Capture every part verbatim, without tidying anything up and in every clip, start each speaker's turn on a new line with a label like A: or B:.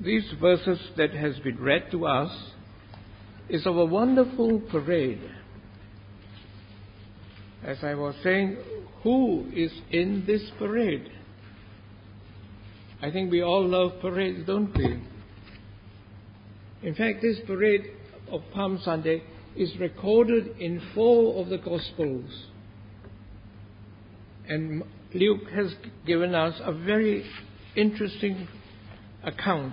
A: these verses that has been read to us is of a wonderful parade. As I was saying, who is in this parade? I think we all love parades, don't we? In fact, this parade of Palm Sunday is recorded in four of the Gospels. And Luke has given us a very interesting account.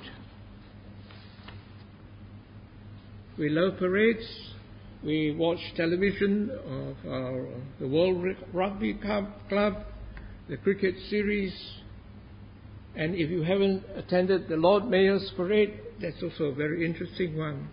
A: We love parades. We watch television of our, the World Rugby Club, the cricket series. And if you haven't attended the Lord Mayor's Parade, that's also a very interesting one.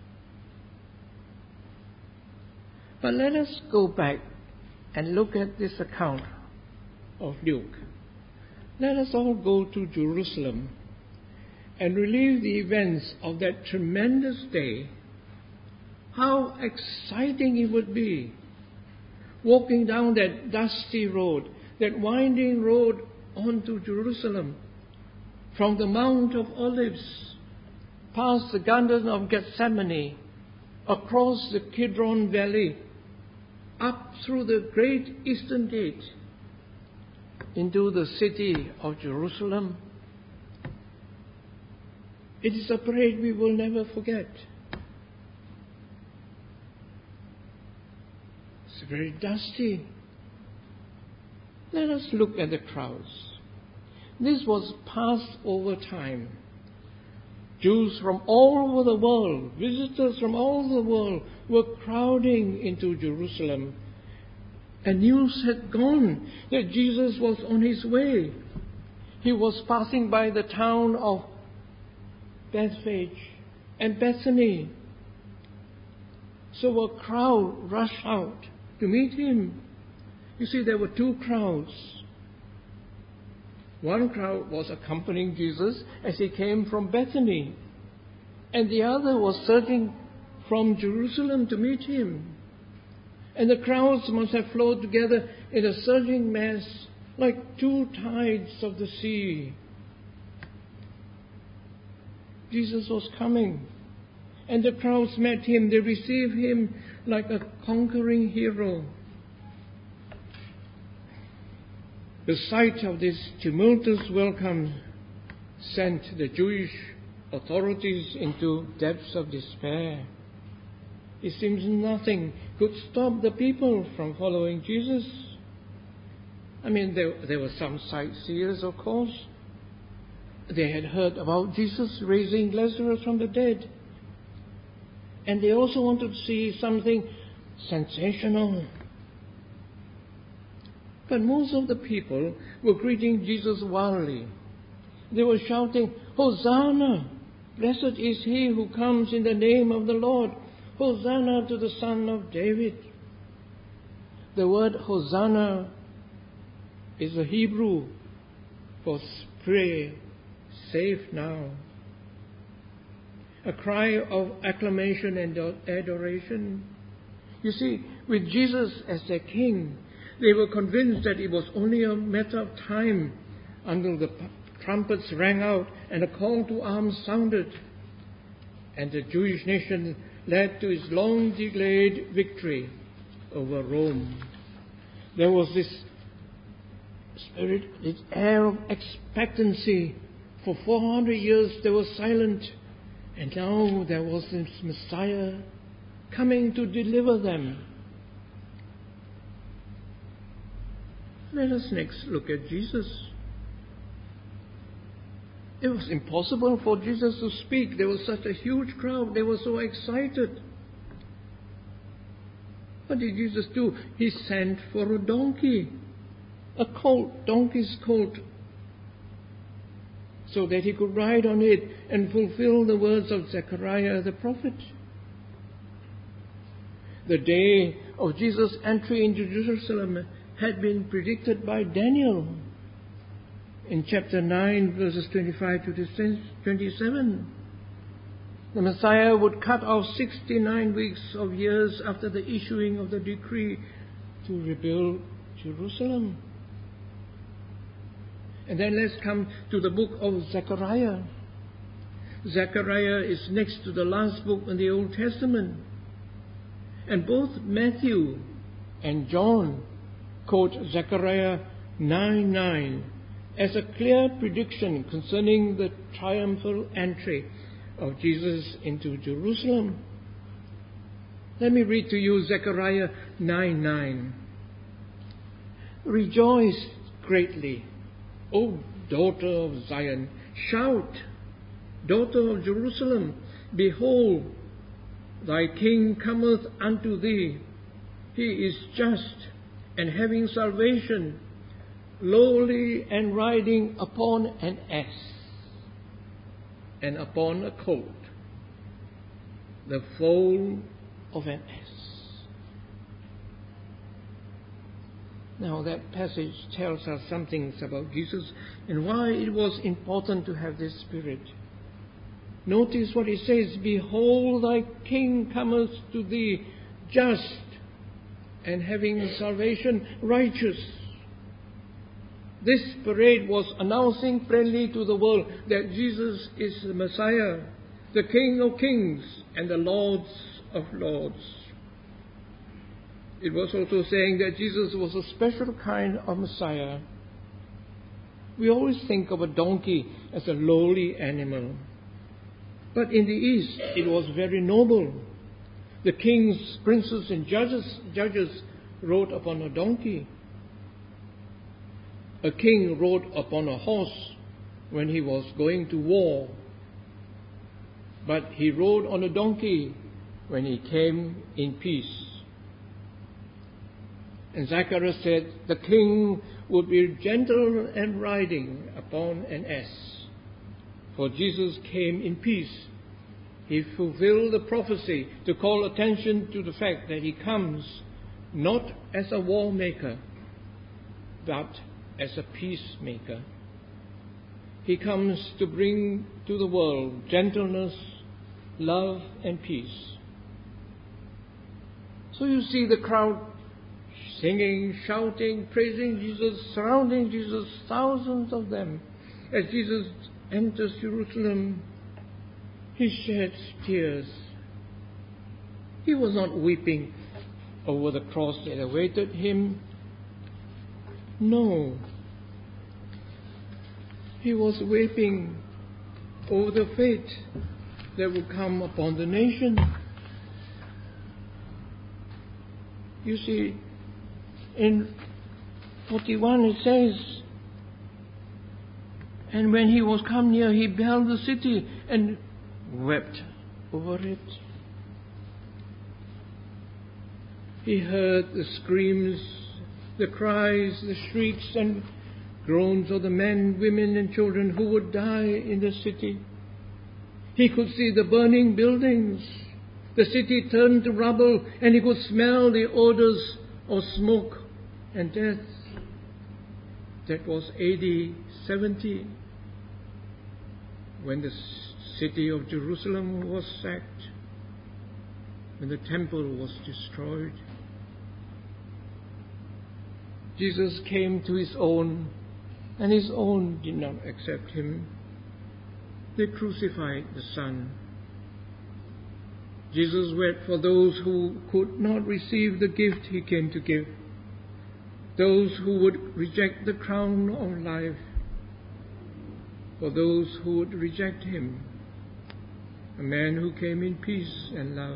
A: But let us go back and look at this account of Luke. Let us all go to Jerusalem and relive the events of that tremendous day. How exciting it would be walking down that dusty road, that winding road onto Jerusalem, from the Mount of Olives, past the Garden of Gethsemane, across the Kidron Valley, up through the great Eastern Gate, into the city of Jerusalem. It is a parade we will never forget. It's very dusty. Let us look at the crowds. This was Passover time. Jews from all over the world, visitors from all over the world, were crowding into Jerusalem. And news had gone that Jesus was on his way. He was passing by the town of Bethphage and Bethany. So a crowd rushed out to meet him. You see, there were two crowds. One crowd was accompanying Jesus as he came from Bethany, and the other was surging from Jerusalem to meet him. And the crowds must have flowed together in a surging mass like two tides of the sea. Jesus was coming, and the crowds met him. They received him like a conquering hero. The sight of this tumultuous welcome sent the Jewish authorities into depths of despair. It seems nothing could stop the people from following Jesus. I mean, there, there were some sightseers, of course. They had heard about Jesus raising Lazarus from the dead. And they also wanted to see something sensational. But most of the people were greeting Jesus wildly. They were shouting, "Hosanna! Blessed is he who comes in the name of the Lord. Hosanna to the Son of David." The word Hosanna is a Hebrew for pray, save now. A cry of acclamation and adoration. You see, with Jesus as their king, they were convinced that it was only a matter of time until the trumpets rang out and a call to arms sounded, and the Jewish nation led to its long-delayed victory over Rome. There was this spirit, this air of expectancy. For four hundred years they were silent, and now there was this Messiah coming to deliver them. Let us next look at Jesus. It was impossible for Jesus to speak. There was such a huge crowd. They were so excited. What did Jesus do? He sent for a donkey, a colt, donkey's colt, so that he could ride on it and fulfill the words of Zechariah the prophet. The day of Jesus' entry into Jerusalem had been predicted by Daniel in chapter nine, verses twenty-five to twenty-seven. The Messiah would cut off sixty-nine weeks of years after the issuing of the decree to rebuild Jerusalem. And then let's come to the book of Zechariah. Zechariah is next to the last book in the Old Testament. And both Matthew and John quote Zechariah nine nine as a clear prediction concerning the triumphal entry of Jesus into Jerusalem. Let me read to you Zechariah nine nine. Rejoice greatly, O daughter of Zion. Shout, daughter of Jerusalem. Behold, thy king cometh unto thee. He is just and having salvation, lowly and riding upon an ass, and upon a colt, the foal of an ass. Now that passage tells us some things about Jesus and why it was important to have this spirit. Notice what it says, behold thy king cometh to thee, just and having salvation, righteous. This parade was announcing plainly to the world that Jesus is the Messiah, the King of kings and the Lord of lords. It was also saying that Jesus was a special kind of Messiah. We always think of a donkey as a lowly animal. But in the East, it was very noble. The kings, princes, and judges, judges rode upon a donkey. A king rode upon a horse when he was going to war. But he rode on a donkey when he came in peace. And Zechariah said, the king would be gentle and riding upon an ass. For Jesus came in peace. He fulfilled the prophecy to call attention to the fact that he comes not as a war maker, but as a peacemaker. He comes to bring to the world gentleness, love, and peace. So you see the crowd singing, shouting, praising Jesus, surrounding Jesus, thousands of them. As Jesus enters Jerusalem, he sheds tears. He was not weeping over the cross that awaited him. No. He was weeping over the fate that would come upon the nation. You see, in forty-one it says, and when he was come near, he beheld the city and wept over it. He heard the screams, the cries, the shrieks and groans of the men, women and children who would die in the city. He could see the burning buildings, the city turned to rubble, and he could smell the odors of smoke and death. That was A D seventy, when the city of Jerusalem was sacked, when the temple was destroyed. Jesus came to his own, and his own did not accept him. They crucified the Son. Jesus wept for those who could not receive the gift he came to give, those who would reject the crown of life, for those who would reject him, a man who came in peace and love.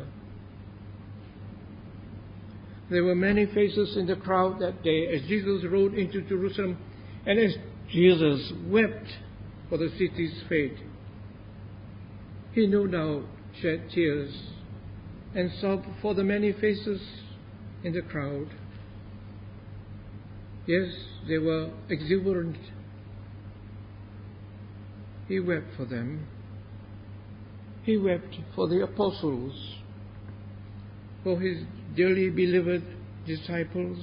A: There were many faces in the crowd that day as Jesus rode into Jerusalem, and as Jesus wept for the city's fate. He no doubt shed tears and sobbed for the many faces in the crowd. Yes, they were exuberant. He wept for them. He wept for the apostles, for his dearly beloved disciples.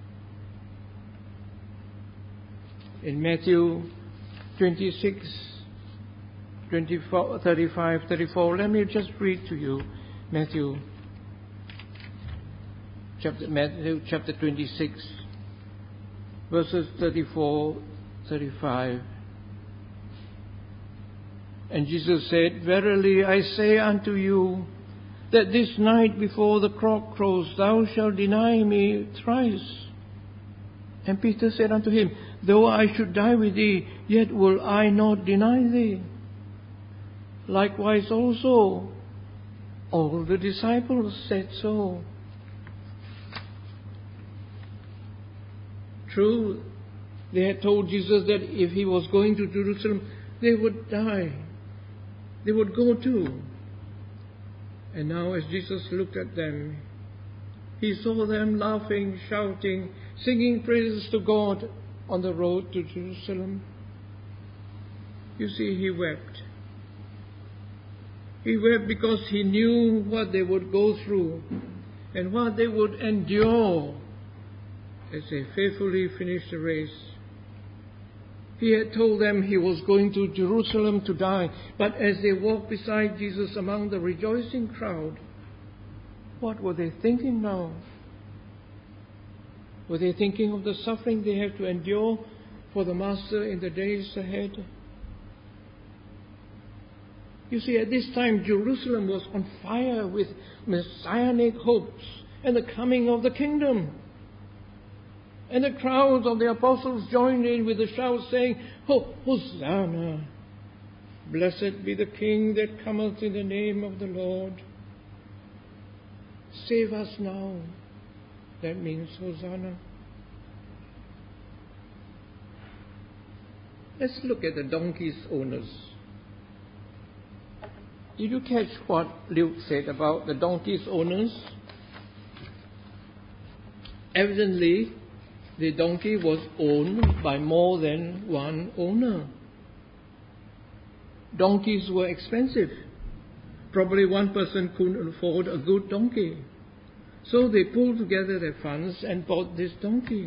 A: In Matthew twenty-six, twenty-four, thirty-five, thirty-four, let me just read to you Matthew chapter, Matthew chapter twenty-six, verses thirty-four, thirty-five. And Jesus said, Verily I say unto you, that this night before the cock crows, thou shalt deny me thrice. And Peter said unto him, Though I should die with thee, yet will I not deny thee. Likewise also, all the disciples said so. True, they had told Jesus that if he was going to Jerusalem, they would die. They would go too. And now as Jesus looked at them, he saw them laughing, shouting, singing praises to God on the road to Jerusalem. You see, he wept. He wept because he knew what they would go through and what they would endure as they faithfully finished the race. He had told them he was going to Jerusalem to die, but as they walked beside Jesus among the rejoicing crowd, what were they thinking now? Were they thinking of the suffering they have to endure for the Master in the days ahead? You see, at this time, Jerusalem was on fire with messianic hopes and the coming of the kingdom. And the crowds of the apostles joined in with the shout saying, "Oh, Hosanna! Blessed be the King that cometh in the name of the Lord. Save us now." That means Hosanna. Let's look at the donkey's owners. Did you catch what Luke said about the donkey's owners? Evidently, the donkey was owned by more than one owner. Donkeys were expensive. Probably one person couldn't afford a good donkey. So they pulled together their funds and bought this donkey.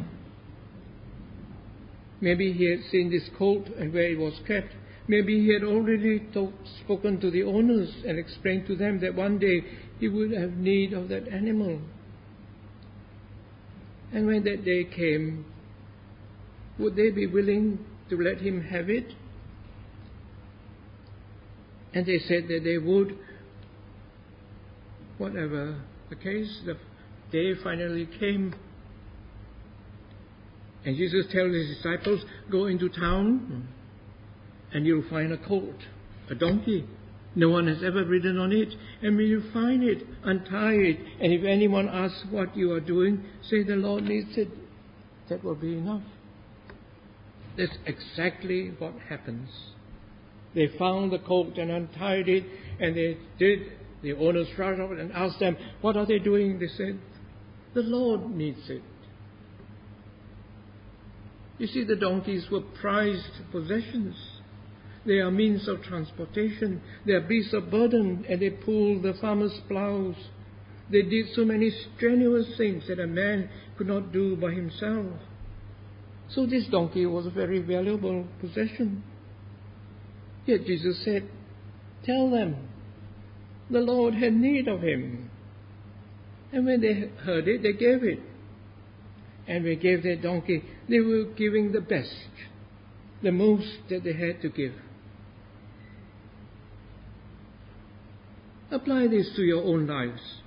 A: Maybe he had seen this colt and where it was kept. Maybe he had already talk, spoken to the owners and explained to them that one day he would have need of that animal. And when that day came, would they be willing to let him have it? And they said that they would. Whatever the case, the day finally came. And Jesus tells his disciples, "Go into town and you'll find a colt, a donkey. No one has ever ridden on it. And when you find it, untie it. And if anyone asks what you are doing, say the Lord needs it." That will be enough. That's exactly what happens. They found the colt and untied it, and they did. The owners rushed up and asked them, "What are they doing?" They said, "The Lord needs it." You see, the donkeys were prized possessions. They are means of transportation. They are beasts of burden, and they pulled the farmer's plows. They did so many strenuous things that a man could not do by himself. So this donkey was a very valuable possession. Yet Jesus said, "Tell them, the Lord had need of him." And when they heard it, they gave it. And they gave their donkey. They were giving the best, the most that they had to give. Apply this to your own lives.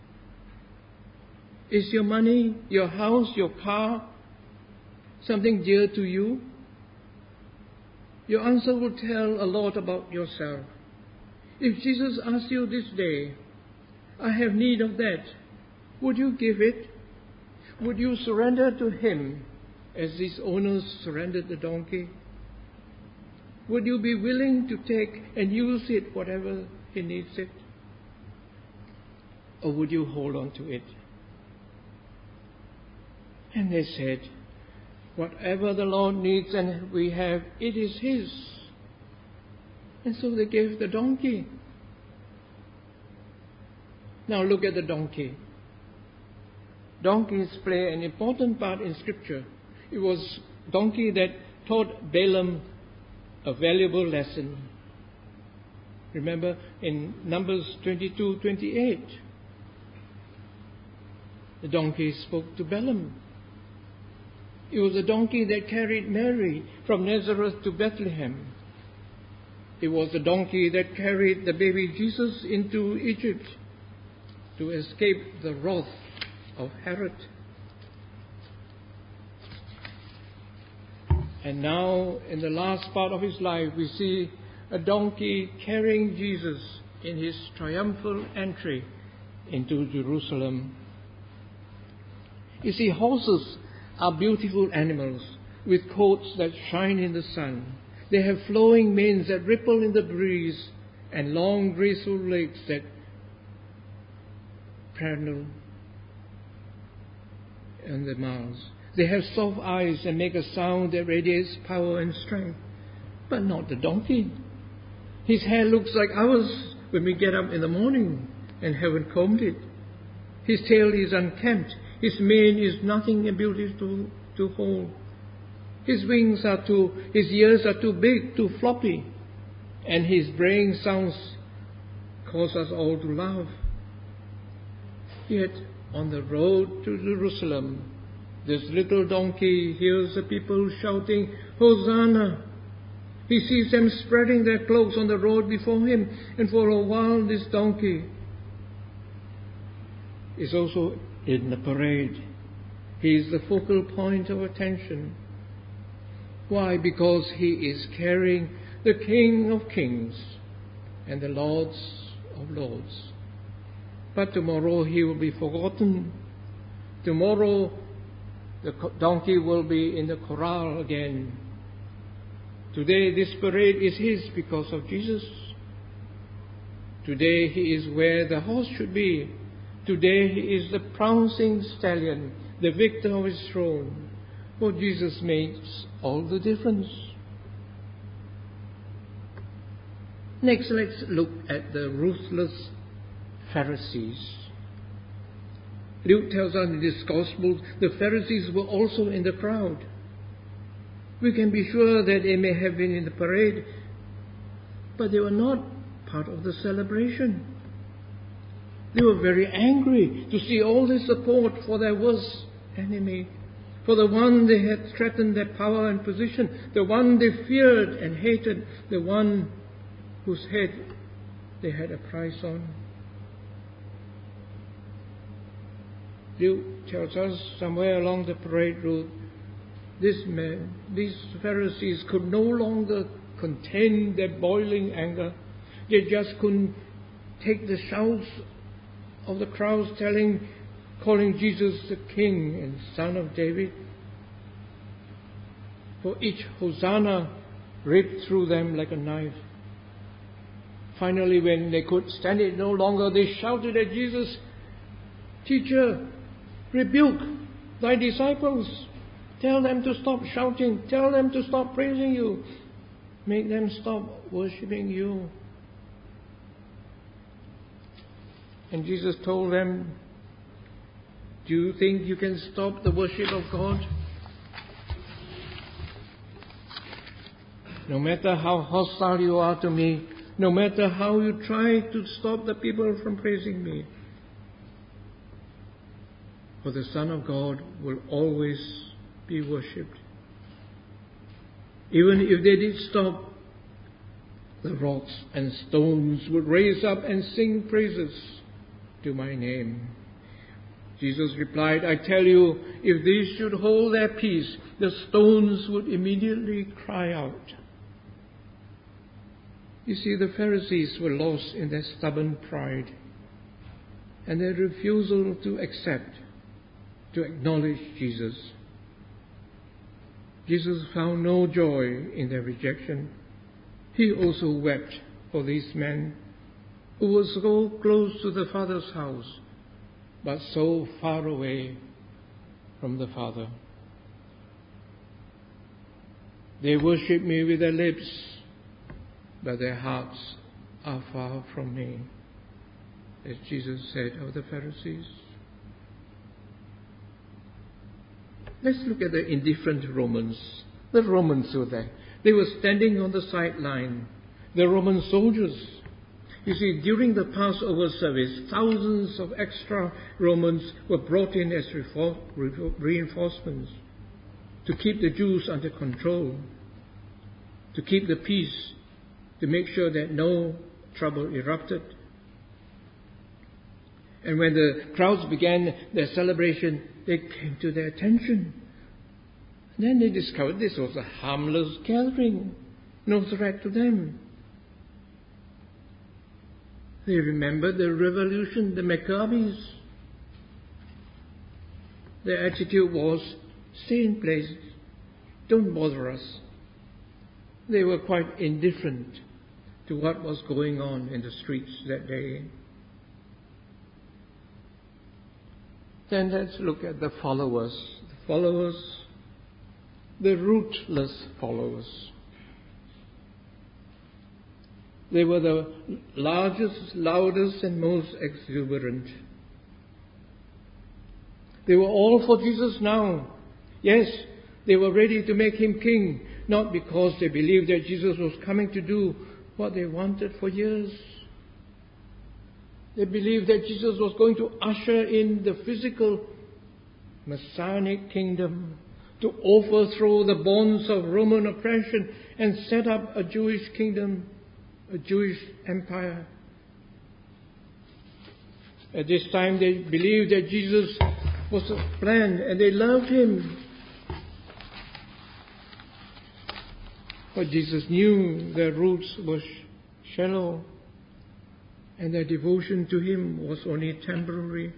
A: Is your money, your house, your car something dear to you? Your answer will tell a lot about yourself. If Jesus asked you this day, "I have need of that," would you give it? Would you surrender to him as these owners surrendered the donkey? Would you be willing to take and use it whatever he needs it? Or would you hold on to it? And they said, "Whatever the Lord needs and we have, it is his." And so they gave the donkey. Now look at the donkey. Donkeys play an important part in Scripture. It was donkey that taught Balaam a valuable lesson. Remember in Numbers twenty-two twenty-eight, the donkey spoke to Balaam. It was a donkey that carried Mary from Nazareth to Bethlehem. It was the donkey that carried the baby Jesus into Egypt to escape the wrath of Herod. And now, in the last part of his life, we see a donkey carrying Jesus in his triumphal entry into Jerusalem. You see, horses are beautiful animals with coats that shine in the sun. They have flowing manes that ripple in the breeze and long graceful legs that prattle in the miles. They have soft eyes and make a sound that radiates power and strength. But not the donkey. His hair looks like ours when we get up in the morning and haven't combed it. His tail is unkempt. His mane is nothing and beautiful to hold. His wings are too, his ears are too big, too floppy. And his braying sounds cause us all to laugh. Yet, on the road to Jerusalem, this little donkey hears the people shouting, Hosanna! He sees them spreading their cloaks on the road before him, and for a while this donkey is also in the parade. He is the focal point of attention. Why? Because he is carrying the King of Kings and the Lords of Lords. But tomorrow he will be forgotten. Tomorrow the donkey will be in the corral again. Today this parade is his because of Jesus. Today he is where the horse should be. Today he is the prancing stallion, the victor of his throne. For Jesus makes all the difference. Next, let's look at the ruthless Pharisees. Luke tells us in this Gospel, the Pharisees were also in the crowd. We can be sure that they may have been in the parade, but they were not part of the celebration. They were very angry to see all this support for their worst enemy, for the one they had threatened their power and position, the one they feared and hated, the one whose head they had a price on. Luke tells us somewhere along the parade route, this man, these Pharisees could no longer contain their boiling anger. They just couldn't take the shouts of the crowds telling, calling Jesus the King and Son of David. For each Hosanna ripped through them like a knife. Finally, when they could stand it no longer, they shouted at Jesus, Teacher, rebuke thy disciples. Tell them to stop shouting. Tell them to stop praising you. Make them stop worshipping you. And Jesus told them, do you think you can stop the worship of God? No matter how hostile you are to me, no matter how you try to stop the people from praising me, for the Son of God will always be worshipped. Even if they did stop, the rocks and stones would raise up and sing praises to my name. Jesus replied, I tell you, if these should hold their peace, the stones would immediately cry out. You see, the Pharisees were lost in their stubborn pride and their refusal to accept, to acknowledge Jesus. Jesus found no joy in their rejection. He also wept for these men who were so close to the Father's house, but so far away from the Father. They worship me with their lips, but their hearts are far from me, as Jesus said of the Pharisees. Let's look at the indifferent Romans. The Romans were there. They were standing on the sideline. The Roman soldiers. You see, during the Passover service, thousands of extra Romans were brought in as reinforcements to keep the Jews under control, to keep the peace to make sure that no trouble erupted. And when the crowds began their celebration, they came to their attention. Then they discovered this was a harmless gathering, no threat to them. They remembered the revolution, the Maccabees. Their attitude was, stay in place, don't bother us. They were quite indifferent to what was going on in the streets that day. Then let's look at the followers. The followers, the rootless followers. They were the largest, loudest, and most exuberant. They were all for Jesus now. Yes, they were ready to make him king, not because they believed that Jesus was coming to do what they wanted for years. They believed that Jesus was going to usher in the physical Messianic kingdom, to overthrow the bonds of Roman oppression and set up a Jewish kingdom, a Jewish empire. At this time they believed that Jesus was a plan and they loved him. But Jesus knew their roots were shallow and their devotion to him was only temporary.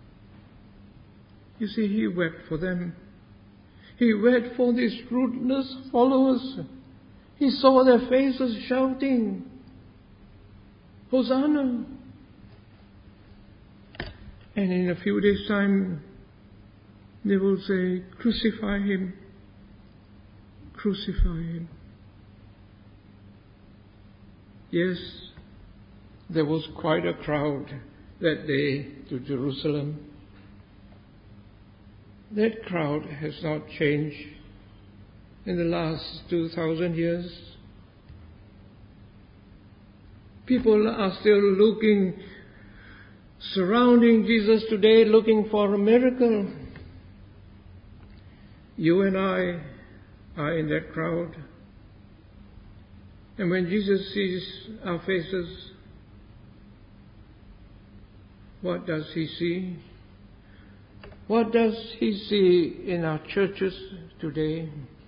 A: You see, he wept for them. He wept for these rootless followers. He saw their faces shouting, Hosanna! And in a few days' time, they will say, crucify him, crucify him. Yes, there was quite a crowd that day to Jerusalem. That crowd has not changed in the last two thousand years. People are still looking, surrounding Jesus today, looking for a miracle. You and I are in that crowd. And when Jesus sees our faces, what does he see? What does he see in our churches today?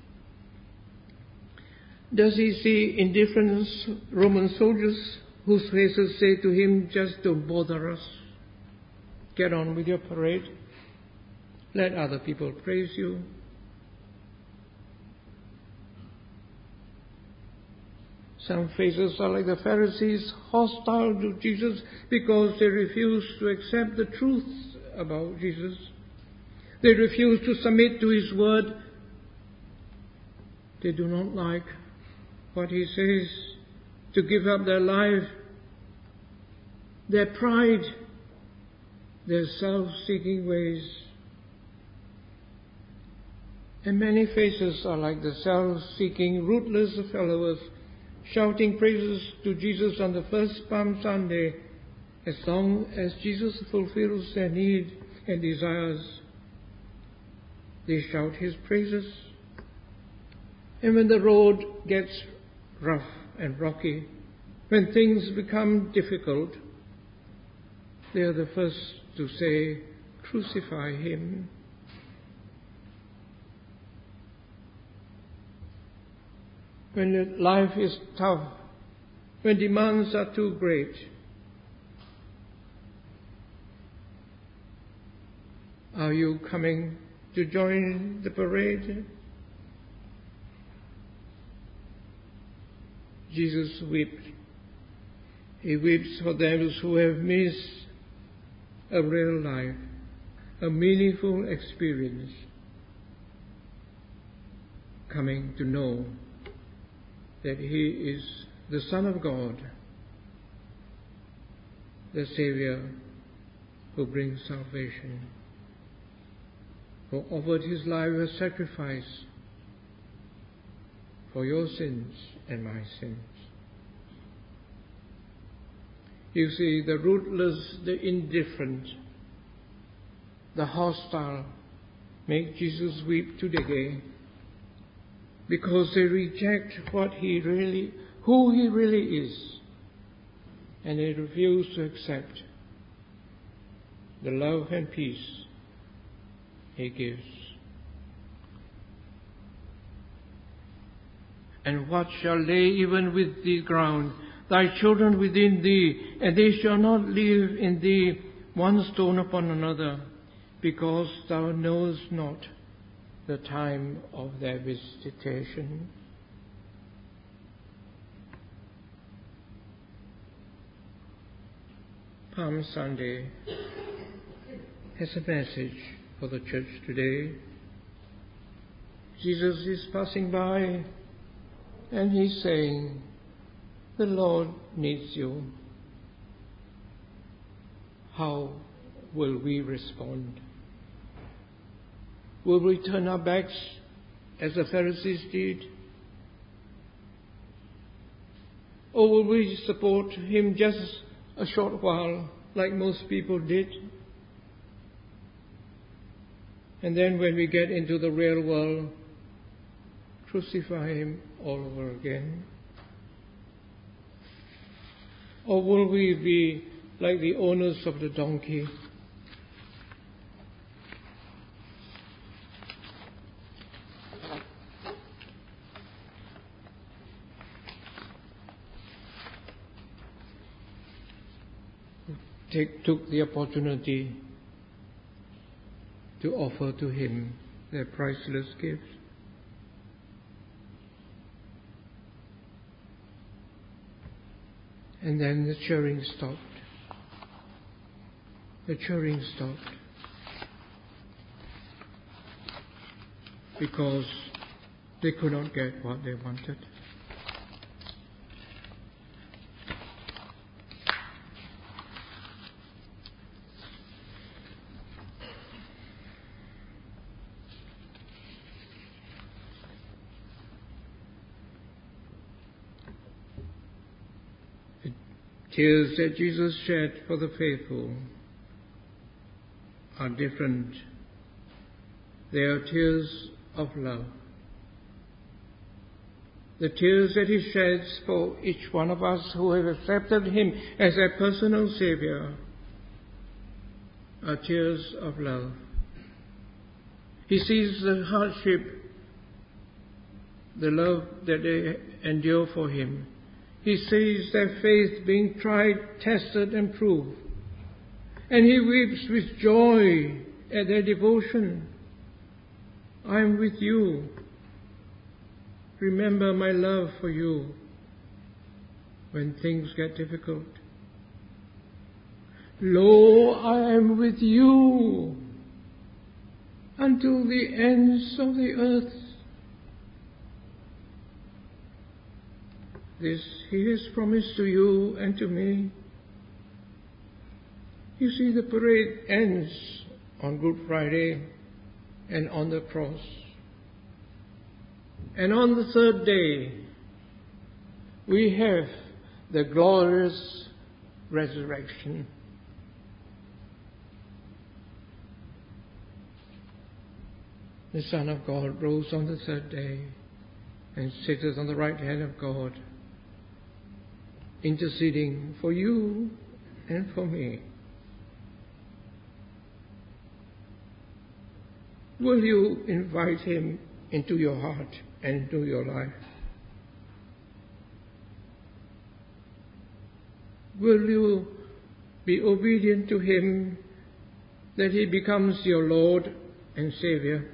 A: Does he see indifferent Roman soldiers whose faces say to him, just don't bother us. Get on with your parade. Let other people praise you. Some faces are like the Pharisees, hostile to Jesus because they refuse to accept the truth about Jesus. They refuse to submit to his word. They do not like what he says, to give up their life, their pride, their self-seeking ways. And many faces are like the self-seeking, rootless followers, shouting praises to Jesus on the first Palm Sunday, as long as Jesus fulfills their need and desires. They shout his praises. And when the road gets rough and rocky, when things become difficult, they are the first to say, crucify him. When life is tough, when demands are too great, are you coming to join the parade? Jesus wept. He weeps for those who have missed a real life, a meaningful experience, coming to know that he is the Son of God, the Savior who brings salvation, who offered his life as sacrifice for your sins and my sins. You see, the rootless, the indifferent, the hostile make Jesus weep today because they reject what he really who He really is, and they refuse to accept the love and peace He gives. And what shall they even with the ground? Thy children within thee, and they shall not live in thee one stone upon another, because thou knowest not the time of their visitation. Palm Sunday has a message for the church today. Jesus is passing by and He's saying, the Lord needs you. How will we respond? Will we turn our backs as the Pharisees did? Or will we support Him just a short while, like most people did? And then when we get into the real world, crucify Him all over again? Or will we be like the owners of the donkey? Take, took the opportunity to offer to Him their priceless gifts. And then the cheering stopped. The cheering stopped. Because they could not get what they wanted. Tears that Jesus shed for the faithful are different. They are tears of love. The tears that He sheds for each one of us who have accepted Him as their personal Savior are tears of love. He sees the hardship, the love that they endure for Him. He sees their faith being tried, tested, and proved. And He weeps with joy at their devotion. I am with you. Remember my love for you when things get difficult. Lo, I am with you until the ends of the earth. This He has promised to you and to me. You see, the parade ends on Good Friday and on the cross. And on the third day, we have the glorious resurrection. The Son of God rose on the third day and sitteth on the right hand of God, interceding for you and for me. Will you invite Him into your heart and into your life? Will you be obedient to Him that He becomes your Lord and Savior?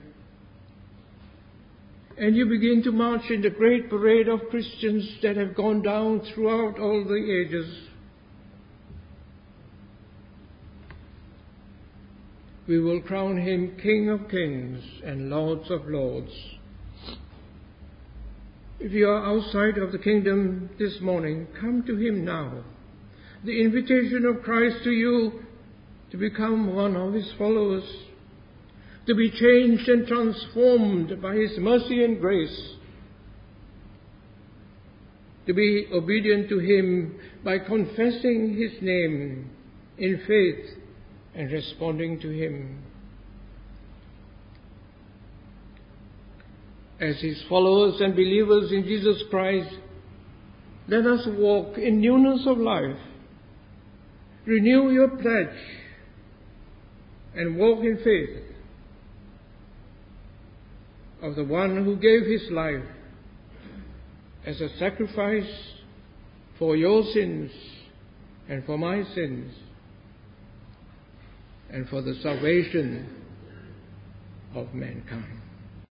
A: And you begin to march in the great parade of Christians that have gone down throughout all the ages. We will crown Him King of Kings and Lords of Lords. If you are outside of the kingdom this morning, come to Him now. The invitation of Christ to you to become one of His followers, to be changed and transformed by His mercy and grace, to be obedient to Him by confessing His name in faith and responding to Him. As His followers and believers in Jesus Christ, Let us walk in newness of life. Renew your pledge and walk in faith of the one who gave his life as a sacrifice for your sins and for my sins and for the salvation of mankind.